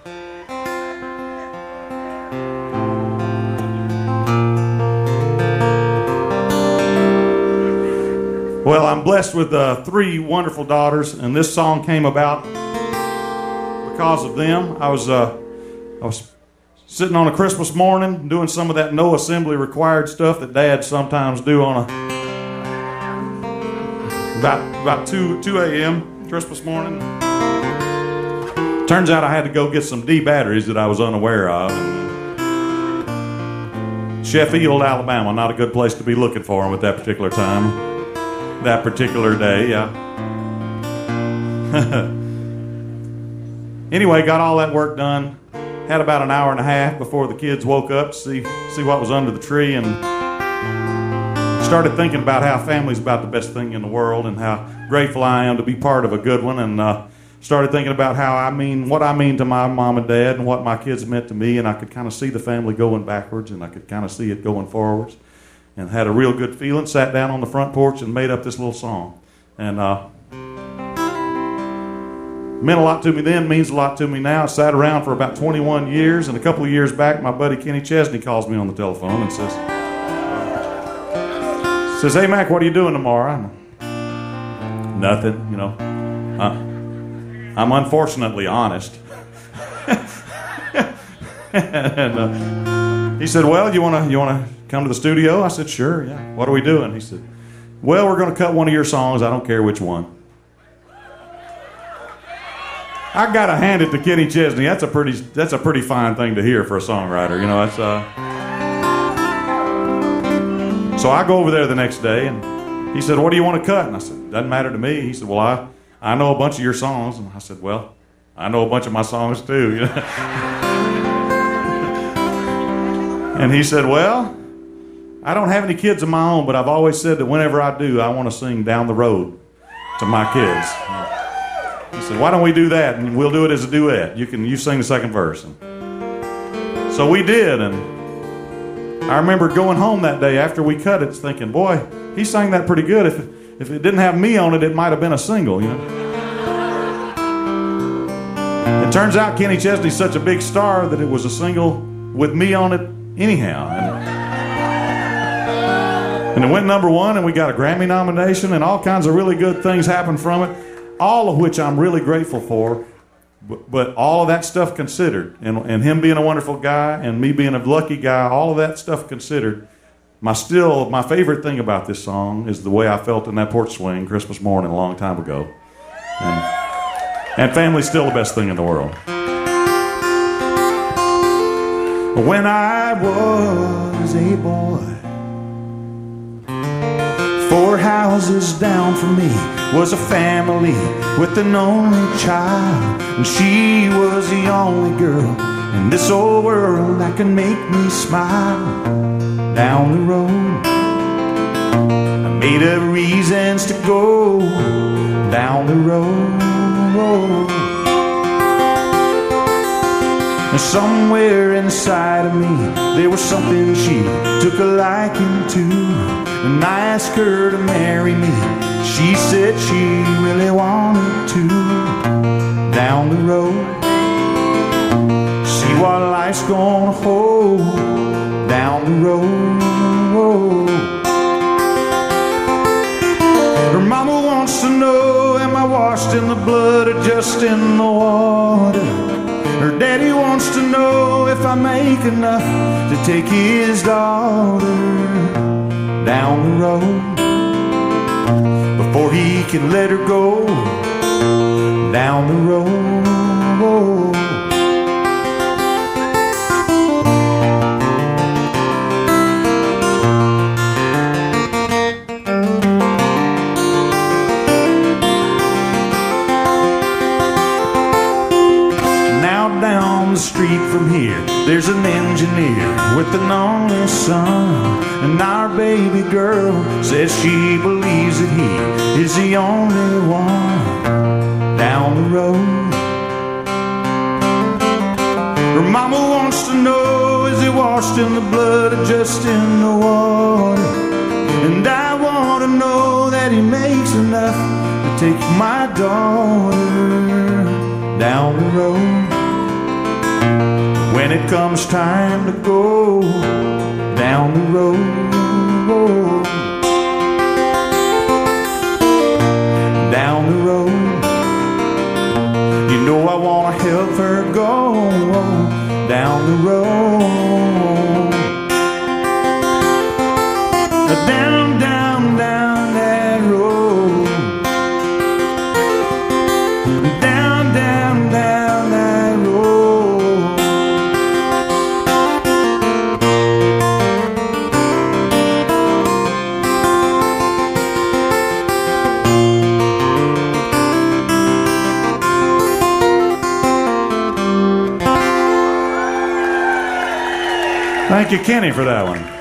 Well, I'm blessed with 3 wonderful daughters, and this song came about because of them. I was sitting on a Christmas morning doing some of that no assembly required stuff that dads sometimes do on about 2 a.m. Christmas morning. Turns out I had to go get some D batteries that I was unaware of. Sheffield, Alabama, not a good place to be looking for them at that particular time. That particular day, yeah. Anyway, got all that work done. Had about an hour and a half before the kids woke up to see what was under the tree, and started thinking about how family's about the best thing in the world and how grateful I am to be part of a good one, and started thinking about what I mean to my mom and dad and what my kids meant to me, and I could kind of see the family going backwards and I could kind of see it going forwards. And had a real good feeling, sat down on the front porch and made up this little song. And meant a lot to me then, means a lot to me now. I sat around for about 21 years, and a couple of years back, my buddy Kenny Chesney calls me on the telephone and says, "Hey Mac, what are you doing tomorrow?" Nothing, you know. I'm unfortunately honest. And he said, "Well, you wanna come to the studio?" I said, "Sure, yeah." "What are we doing?" He said, "Well, we're going to cut one of your songs. I don't care which one." I got to hand it to Kenny Chesney. That's a pretty fine thing to hear for a songwriter. You know, So I go over there the next day, and he said, "What do you want to cut?" And I said, "Doesn't matter to me." He said, "Well, I know a bunch of your songs." And I said, "Well, I know a bunch of my songs too." You know? And he said, "Well, I don't have any kids of my own, but I've always said that whenever I do, I want to sing Down the Road to my kids." He said, "Why don't we do that, and we'll do it as a duet. You sing the second verse." And so we did, and I remember going home that day after we cut it thinking, boy, he sang that pretty good. If it didn't have me on it, it might have been a single, you know. It turns out Kenny Chesney's such a big star that it was a single with me on it anyhow. And it went #1, and we got a Grammy nomination, and all kinds of really good things happened from it, all of which I'm really grateful for. But all of that stuff considered, and him being a wonderful guy, and me being a lucky guy, all of that stuff considered, my favorite thing about this song is the way I felt in that porch swing Christmas morning a long time ago. And family's still the best thing in the world. When I was a boy, 4 houses down from me was a family with an only child, and she was the only girl in this old world that can make me smile. Down the road, I made up reasons to go down the road. And somewhere inside of me there was something she took a liking to, and I asked her to marry me. She said she really wanted to. Down the road, see what life's gonna hold. Down the road, her mama wants to know, am I washed in the blood or just in the water? Her daddy wants to know if I make enough to take his daughter. Down the road, before he can let her go. Down the road, now down the street from here there's an engineer with an only son, and our baby girl says she believes that he is the only one. Down the road, her mama wants to know, is he washed in the blood or just in the water? And I want to know that he makes enough to take my daughter. Down the road, it comes time to go down the road, down the road, you know I wanna help her go down the road, down, down, down that road, down, down, down that road. Thank you, Kenny, for that one.